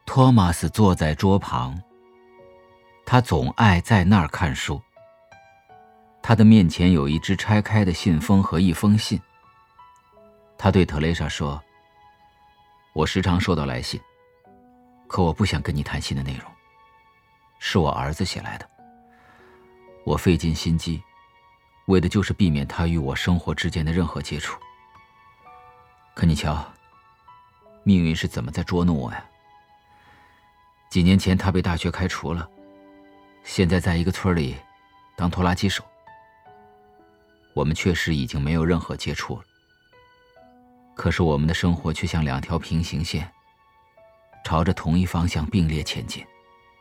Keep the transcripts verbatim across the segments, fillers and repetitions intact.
托马斯坐在桌旁，他总爱在那儿看书。他的面前有一只拆开的信封和一封信。他对特蕾莎说：我时常收到来信，可我不想跟你谈信的内容，是我儿子写来的。我费尽心机，为的就是避免他与我生活之间的任何接触。可你瞧，命运是怎么在捉弄我呀？几年前他被大学开除了，现在在一个村里当拖拉机手。我们确实已经没有任何接触了，可是我们的生活却像两条平行线，朝着同一方向并列前进。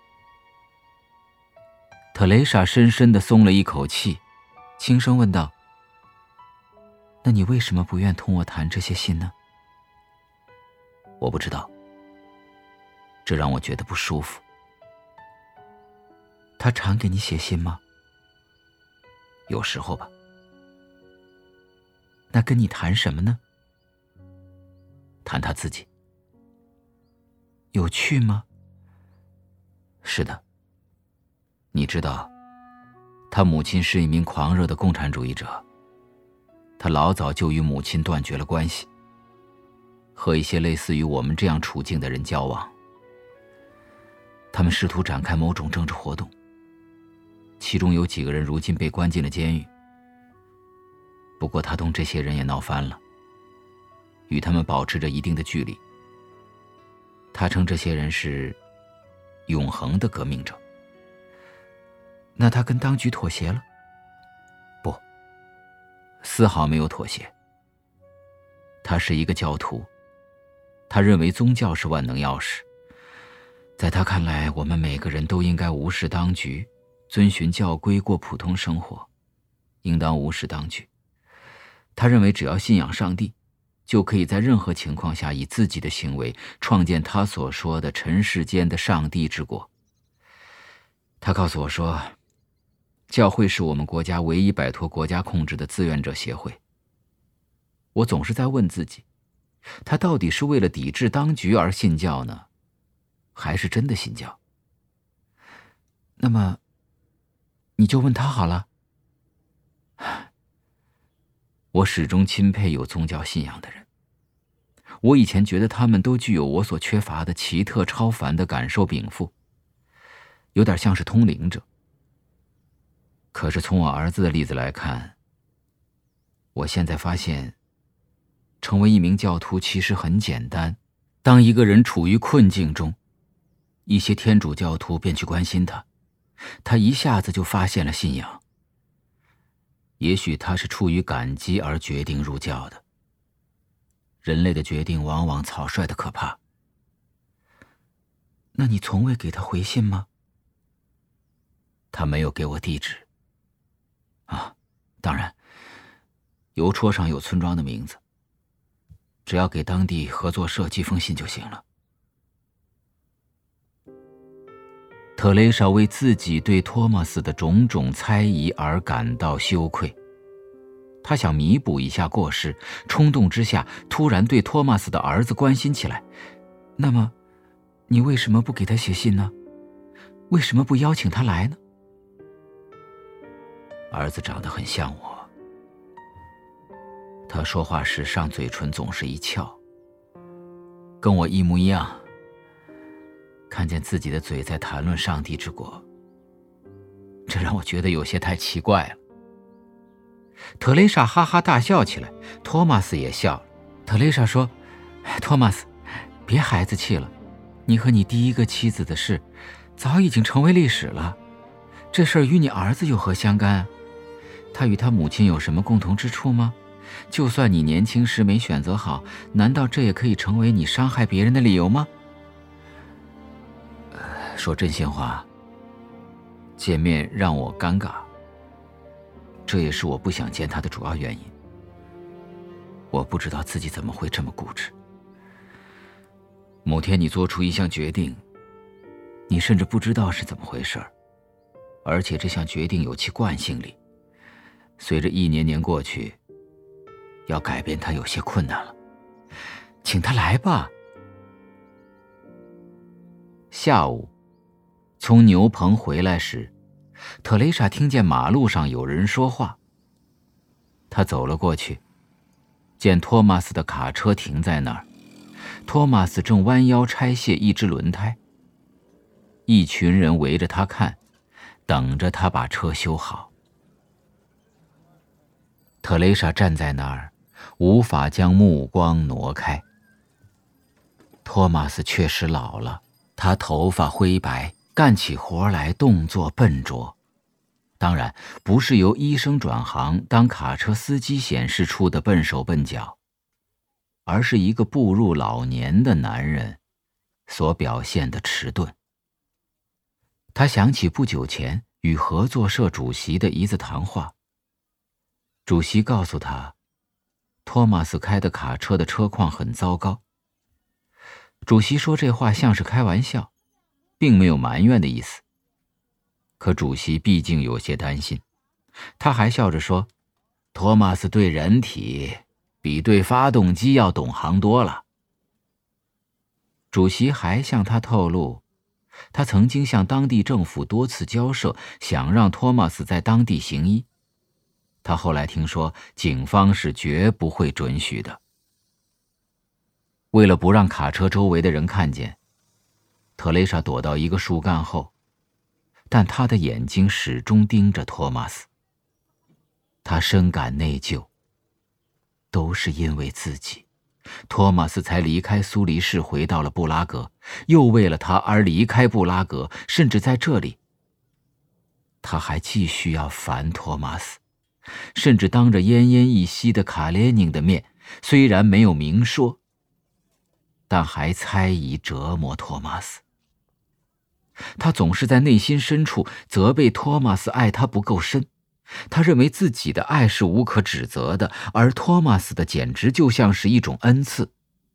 特蕾莎深深地松了一口气，轻声问道：那你为什么不愿同我谈这些信呢？我不知道，这让我觉得不舒服。他常给你写信吗？有时候吧。那跟你谈什么呢？谈他自己。有趣吗？是的。你知道，他母亲是一名狂热的共产主义者，他老早就与母亲断绝了关系，和一些类似于我们这样处境的人交往。他们试图展开某种政治活动，其中有几个人如今被关进了监狱。不过他同这些人也闹翻了，与他们保持着一定的距离。他称这些人是永恒的革命者。那他跟当局妥协了？不，丝毫没有妥协。他是一个教徒，他认为宗教是万能钥匙。在他看来，我们每个人都应该无视当局，遵循教规过普通生活，应当无视当局。他认为只要信仰上帝，就可以在任何情况下以自己的行为创建他所说的尘世间的上帝之国。他告诉我说，教会是我们国家唯一摆脱国家控制的志愿者协会。我总是在问自己，他到底是为了抵制当局而信教呢，还是真的信教？那么你就问他好了。我始终钦佩有宗教信仰的人。我以前觉得他们都具有我所缺乏的奇特超凡的感受禀赋，有点像是通灵者。可是从我儿子的例子来看，我现在发现，成为一名教徒其实很简单。当一个人处于困境中，一些天主教徒便去关心他，他一下子就发现了信仰。也许他是出于感激而决定入教的。人类的决定往往草率的可怕。那你从未给他回信吗？他没有给我地址。啊，当然，邮戳上有村庄的名字，只要给当地合作社寄封信就行了。特蕾莎为自己对托马斯的种种猜疑而感到羞愧，她想弥补一下过失，冲动之下突然对托马斯的儿子关心起来。那么，你为什么不给他写信呢？为什么不邀请他来呢？儿子长得很像我，他说话时上嘴唇总是一翘，跟我一模一样。看见自己的嘴在谈论上帝之国，这让我觉得有些太奇怪了。特蕾莎哈哈大笑起来，托马斯也笑了。特蕾莎说：托马斯，别孩子气了，你和你第一个妻子的事早已经成为历史了，这事儿与你儿子有何相干？他与他母亲有什么共同之处吗？就算你年轻时没选择好，难道这也可以成为你伤害别人的理由吗？说真心话，见面让我尴尬，这也是我不想见他的主要原因。我不知道自己怎么会这么固执。某天你做出一项决定，你甚至不知道是怎么回事，而且这项决定有其惯性力，随着一年年过去，要改变它有些困难了。请他来吧。 下午，从牛棚回来时，特蕾莎听见马路上有人说话。她走了过去，见托马斯的卡车停在那儿，托马斯正弯腰拆卸一只轮胎。一群人围着他看，等着他把车修好。特蕾莎站在那儿，无法将目光挪开。托马斯确实老了，他头发灰白，干起活来动作笨拙。当然，不是由医生转行当卡车司机显示出的笨手笨脚，而是一个步入老年的男人所表现的迟钝。他想起不久前与合作社主席的一次谈话，主席告诉他，托马斯开的卡车的车况很糟糕。主席说这话像是开玩笑，并没有埋怨的意思。可主席毕竟有些担心，他还笑着说，托马斯对人体比对发动机要懂行多了。主席还向他透露，他曾经向当地政府多次交涉，想让托马斯在当地行医。他后来听说，警方是绝不会准许的。为了不让卡车周围的人看见，特蕾莎躲到一个树干后，但她的眼睛始终盯着托马斯。她深感内疚，都是因为自己，托马斯才离开苏黎世回到了布拉格，又为了他而离开布拉格，甚至在这里，他还继续要烦托马斯，甚至当着奄奄一息的卡列宁的面，虽然没有明说，但还猜疑折磨托马斯。他总是在内心深处责备托马斯爱他不够深，他认为自己的爱是无可指责的，而托马斯的简直就像是一种恩赐。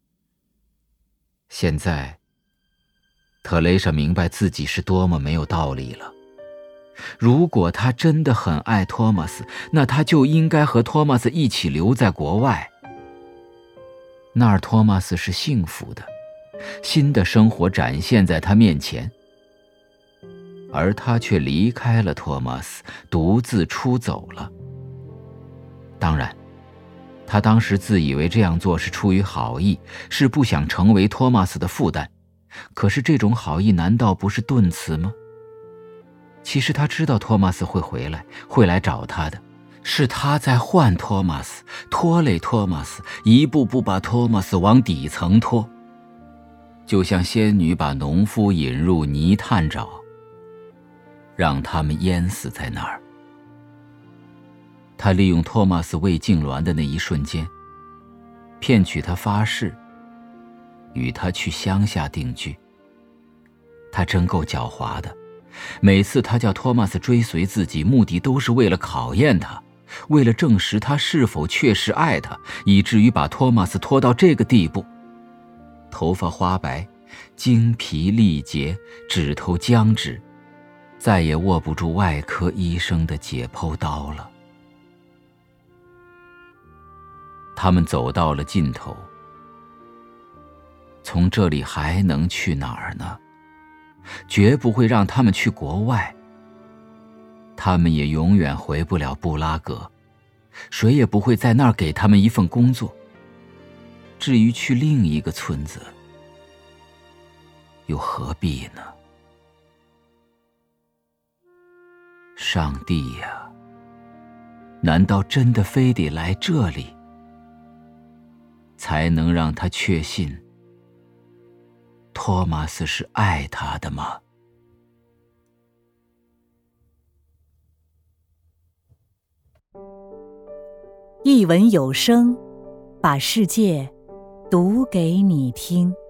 现在，特蕾莎明白自己是多么没有道理了。如果他真的很爱托马斯，那他就应该和托马斯一起留在国外。那儿托马斯是幸福的，新的生活展现在他面前。而他却离开了托马斯，独自出走了。当然，他当时自以为这样做是出于好意，是不想成为托马斯的负担。可是这种好意难道不是顿词吗？其实他知道托马斯会回来，会来找他的，是他在唤托马斯，拖累托马斯，一步步把托马斯往底层拖，就像仙女把农夫引入泥炭沼，让他们淹死在那儿。他利用托马斯未痉挛的那一瞬间，骗取他发誓，与他去乡下定居。他真够狡猾的，每次他叫托马斯追随自己，目的都是为了考验他，为了证实他是否确实爱他，以至于把托马斯拖到这个地步。头发花白，精疲力竭，指头僵直，再也握不住外科医生的解剖刀了。他们走到了尽头，从这里还能去哪儿呢？绝不会让他们去国外，他们也永远回不了布拉格，谁也不会在那儿给他们一份工作。至于去另一个村子，又何必呢？上帝呀，难道真的非得来这里，才能让他确信托马斯是爱他的吗？ 一文有声，把世界读给你听。